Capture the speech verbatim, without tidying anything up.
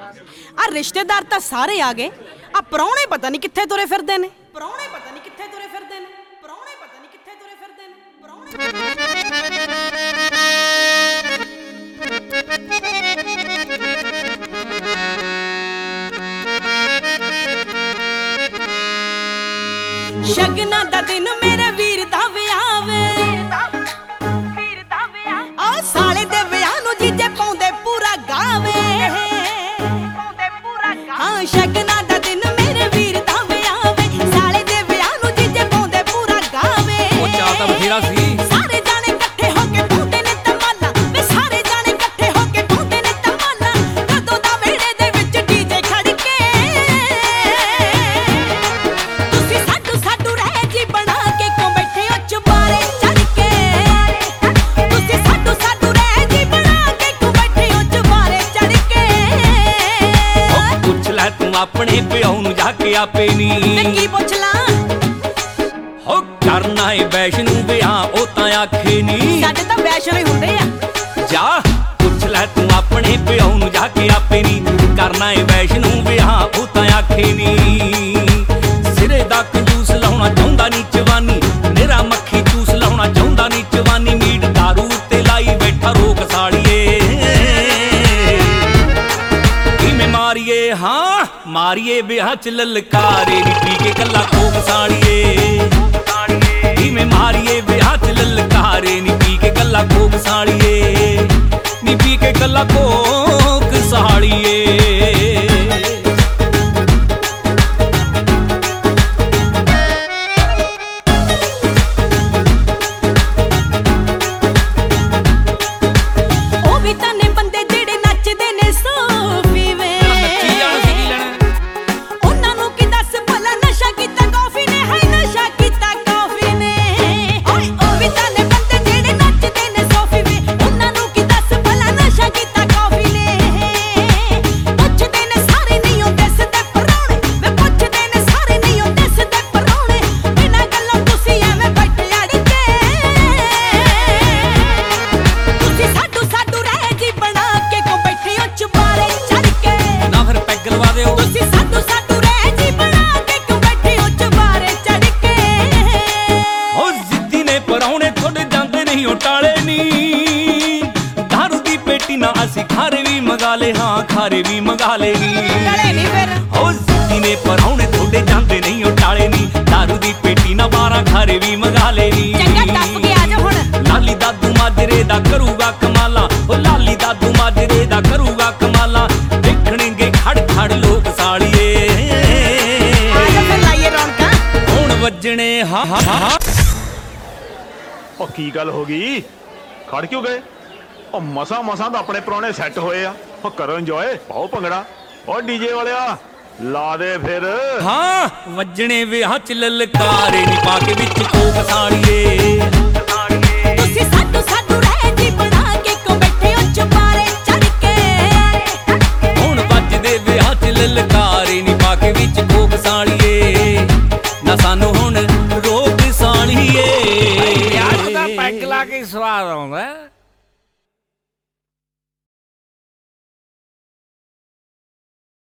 ਆ ਰਿਸ਼ਤੇਦਾਰ ਤਾਂ ਸਾਰੇ ਆ ਗਏ, ਆ ਪ੍ਰਾਹੁਣੇ ਪਤਾ ਨਹੀਂ ਕਿੱਥੇ ਤੁਰੇ ਫਿਰਦੇ ਨੇ। ਪ੍ਰਾਹੁਣੇ ਪਤਾ ਨਹੀਂ ਕਿੱਥੇ ਤੁਰੇ ਫਿਰਦੇ ਨੇ। ਪ੍ਰਾਹੁਣੇ ਪਤਾ ਨਹੀਂ ਕਿੱਥੇ ਤੁਰੇ ਫਿਰਦੇ ਨੇ। ਪ੍ਰਾਹੁਣੇ ਸ਼ਗਨਾਂ ਦਾ ਦਿਨ ਮੇਰੇ ਵੀਰ ਦਾ ਵਿਆਹ ਵੇ, ਵੀਰ ਦਾ ਵਿਆਹ। ਆ ਸਾਲੇ ਦੇ ਵਿਆਹ ਨੂੰ ਜੀਜੇ ਪਾਉਂਦੇ ਪੂਰਾ ਗਾਵੇ, ਪਾਉਂਦੇ ਪੂਰਾ ਗਾਵੇ। ਹਾਂ ਸ਼ਗਨਾਂ ਦਾ ਦਿਨ ਮੇਰੇ ਵੀਰ ਦਾ ਵਿਆਹ ਵੇ, ਸਾਲੇ ਦੇ ਵਿਆਹ ਨੂੰ ਜੀਜੇ ਪਾਉਂਦੇ ਪੂਰਾ ਗਾਵੇ। ਉਹ ਚਾਹ ਤਾਂ ਬਥੇਰਾ ਸੀ। ਸਾਰੇ ਜਾਣੇ ਇਕੱਠੇ ਹੋ ਕੇ ਪਾਉਂਦੇ ਨੇ ਧਮਾਲਾ ਵੇ, ਸਾਰੇ ਜਾਣੇ ਇਕੱਠੇ ਹੋ ਕੇ ਪਾਉਂਦੇ ਨੇ ਧਮਾਲਾ। ਕਦੋਂ ਦਾ ਵਿਹੜੇ ਦੇ ਵਿੱਚ ਡੀਜੇ ਖੜ ਕੇ ਤੁਸੀਂ ਸਾਡੂ ਸਾਡੂ ਰਹਿ ਜੀ ਬਣਾ ਕੇ ਕਿਉਂ ਬੈਠੇ ਹੋ ਚੁਬਾਰੇ ਚੜ ਕੇ। ਤੁਸੀਂ ਸਾਡੂ ਸਾਡੂ ਰਹਿ ਜੀ ਬਣਾ ਕੇ ਕਿਉਂ ਬੈਠੇ ਹੋ ਚੁਬਾਰੇ ਚੜ ਕੇ। ਉਹ ਪੁੱਛ ਲੈ ਤੂੰ ਆਪਣੇ ਪਿਓ ਨੂੰ ਜਾ ਕੇ ਆਪੇ ਨੀ, ਤੇ ਕੀ ਪੁੱਛ ਲਾਂ? ਹੋ ਕਰਨਾ ਏ ਵੈਸ਼ਨੂ ਵਿਆਹ ਉਹ ਤਾਂ ਆਖੇ ਨੀ। ਸਾਡੇ ਤਾਂ ਵੈਸ਼ਨੋ ਹੀ ਹੁੰਦੇ ਆ। ਜਾ ਪੁੱਛ ਲੈ ਤੂੰ ਆਪਣੇ ਪਿਓ ਨੂੰ ਜਾ ਕੇ ਆਪੇ ਨੀ, ਕਰਨਾ ਏ ਵੈਸ਼ਨੂ ਵਿਆਹ ਉਹ ਤਾਂ ਆਖੇ ਨੀ। ਸਿਰੇ ਦਾ ਕੰਜੂਸ ਲਾਉਣਾ ਚਾਹੁੰਦਾ ਨੀ ਜਵਾਨੀ, ਮੇਰਾ ਮੱਖੀ ਚੂਸ ਲਾਉਣਾ ਚਾਹੁੰਦਾ ਨੀ ਜਵਾਨੀ। ਮੀਟ ਦਾਰੂ ਤੇ ਲਾਈ ਬੈਠਾ ਰੋਕ ਸਾਲੀਏ, ਕਿਵੇਂ ਮਾਰੀਏ ਹਾਂ ਮਾਰੀਏ ਵਿਆਹ ਚ ਲਲਕਾਰੇ ਨੀ, ਪੀ ਕੇ ਕੱਲਾ ਕੋਕ ਸਾਲੀਏ। ਕਿਵੇਂ ਮਾਰੀਏ ਵਿਆਹ ਚ ਲਲਕਾਰੇ ਨੀ, ਪੀ ਕੇ ਕੱਲਾ ਕੋਕ ਸਾਲੀਏ ਨੀ, ਪੀ ਕੇ ਕੱਲਾ ਕੋਕ ਸਾਲੀਏ। ਉਹ ਵੀ ਤਾਂ ਨੇ ਬੰਦੇ ਜਿਹੜੇ ਨੱਚਦੇ ਨੇ ਸੋਫੀ ਵੇ, ਨੱਚੀ ਜਾਣ ਸੀ, ਕੀ ਲੈਣਾ? ਉਹਨਾਂ ਨੂੰ ਕੀ ਦੱਸ ਭਲਾ ਨਸ਼ਾ ਕੀਤਾ ਕਾਫੀ ਨੇ, ਹਾਏ ਨਸ਼ਾ ਕੀਤਾ ਕਾਫੀ ਨੇ। ਓਏ ਉਹ ਵੀ ਤਾਂ ਨੇ ਬੰਦੇ ਜਿਹੜੇ ਨੱਚਦੇ ਨੇ ਸੋਫੀ ਵੇ, ਉਹਨਾਂ ਨੂੰ ਕੀ ਦੱਸ ਭਲਾ ਨਸ਼ਾ ਕੀਤਾ ਕਾਫੀ ਨੇ। ਪੁੱਛਦੇ ਨੇ ਸਾਰੇ ਨਹੀਂ ਉਹ ਦਿਸਦੇ ਪ੍ਰਾਹੁਣੇ ਵੇ, ਪੁੱਛਦੇ ਨੇ ਸਾਰੇ ਨਹੀਂ ਉਹ ਦਿਸਦੇ ਪ੍ਰਾਹੁਣੇ। ਬਿਨਾਂ ਗੱਲੋਂ ਤੁਸੀਂ ਐਵੇਂ ਬੈਠੇ ਅੜ ਕੇ ਤੁਸੀਂ ਸਾਡੂ ਸਾਡੂ ਰਹਿ ਜੀ ਬਣਾ ਕੇ ਕਿਉਂ ਬੈਠੇ ਹੋ ਚੁਬਾਰੇ ਚੜ ਕੇ। ਨਾ ਫਿਰ ਪੈਗ ਲਵਾ ਦਿਓ। ਤੁਸੀਂ ਸਾਡੂ ਸਾਡੂ ਰਹਿ ਜੀ ਬਣਾ ਕੇ ਕਿਉਂ ਬੈਠੇ ਹੋ ਚੁਬਾਰੇ ਚੜ ਕੇ। ਹੋ ਜ਼ਿੱਦੀ ਨੇ ਪਰਾਉਣੇ ਥੋੜੇ ਜਾਂਦੇ ਨਹੀਂ ਉਹ ਟਾਲੇ ਨੀ, ਦਾਰੂ ਦੀ ਪੇਟੀ ਨਾ ਅਸੀਂ ਖਾਰੇ ਵੀ ਮੰਗਾ ਲੇ, ਹਾਂ ਖਾਰੇ ਵੀ ਮੰਗਾ ਲੇ ਨੀ। ਟਲੇ ਨਹੀਂ ਫਿਰ ਹੋ ਜ਼ਿੱਦੀ ਨੇ ਪਰਾਉਣੇ ਥੋੜੇ ਜਾਂਦੇ ਨਹੀਂ ਉਹ ਟਾਲੇ ਨੀ, ਦਾਰੂ ਦੀ ਪੇਟੀ ਨਾ ਬਾਰਾਂ ਖਾਰੇ ਵੀ ਮੰਗਾ ਲੇ ਨੀ। ਚੰਗਾ ਟੱਪ ਕੇ ਆ ਜਾ ਹੁਣ। ਲਾਲੀ ਦਾਦੂ ਮਾਜਰੇ ਦਾ ਕਰੂਗਾ ਕਮਾਲਾ, ਉਹ ਲਾਲੀ ਦਾਦੂ ਮਾਜਰੇ ਦਾ ਕਰੂਗਾ ਕਮਾਲਾ। ਦੇਖਣਗੇ ਖੜ ਖੜ ਲੋਕ ਸਾਲੀਏ, ਆ ਜਾ ਫਿਰ ਲਾਈਏ ਰੌਣਕਾਂ। ਹੁਣ ਵੱਜਣੇ ਹਾਂ ਹਾਂ ਹਾਂ। ਉਹ ਕੀ ਗੱਲ ਹੋ ਗਈ? ਖੜ ਕਿਉਂ ਗਏ? ਉਹ ਮਸਾਂ ਮਸਾਂ ਤਾਂ ਆਪਣੇ ਪ੍ਰਾਹੁਣੇ ਸੈੱਟ ਹੋਏ ਆ। ਉਹ ਕਰੋ ਇੰਜੋਏ, ਪਾਓ ਭੰਗੜਾ। ਉਹ ਡੀਜੇ ਵਾਲਿਆ ਲਾ ਦੇ ਫਿਰ। ਹਾਂ ਵੱਜਣੇ ਵਿਆਹ ਚ ਲਲਕਾਰੇ ਨੀ, ਪਾ ਕੇ ਵਿੱਚ ਕੋਕ ਸਾਲੀਏ। ਤੁਸੀਂ ਸਾਡੂ ਸਾਡੂ ਰਹਿ ਜੀ ਬਣਾ ਕੇ ਕਿਉਂ ਬੈਠੇ ਹੋ ਚੁਬਾਰੇ ਚੜ ਕੇ। ਹੁਣ ਵੱਜਦੇ ਵਿਆਹ ਚ ਲਲਕਾਰੇ ਨੀ, ਪਾ ਕੇ ਵਿੱਚ ਕੋਕ ਸਾਲੀਏ। ਨਾ ਸਾਨੂੰ ਹੁਣ ਰੋਕ ਸਾਲੀਏ। ਵਿਆਹ ਦਾ ਪੈਗ ਲਾ ਕੇ ਸਵਾਦ ਆਉਂਦਾ।